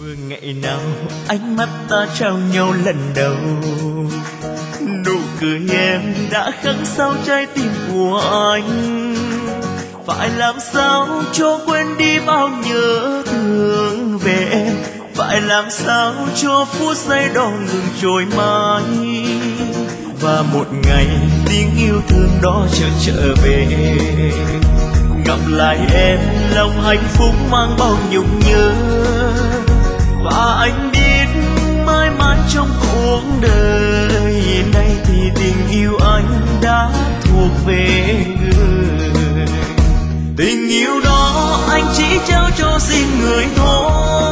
Ngày nào ánh mắt ta trao nhau lần đầu, nụ cười em đã khắc sâu trái tim của anh. Phải làm sao cho quên đi bao nhớ thương về em, phải làm sao cho phút giây đó ngừng trôi mãi. Và một ngày tiếng yêu thương đó trở về, gặp lại em lòng hạnh phúc mang bao nhung nhớ. Và anh biết mãi mãi trong cuộc đời này thì tình yêu anh đã thuộc về người. Tình yêu đó anh chỉ trao cho riêng người thôi,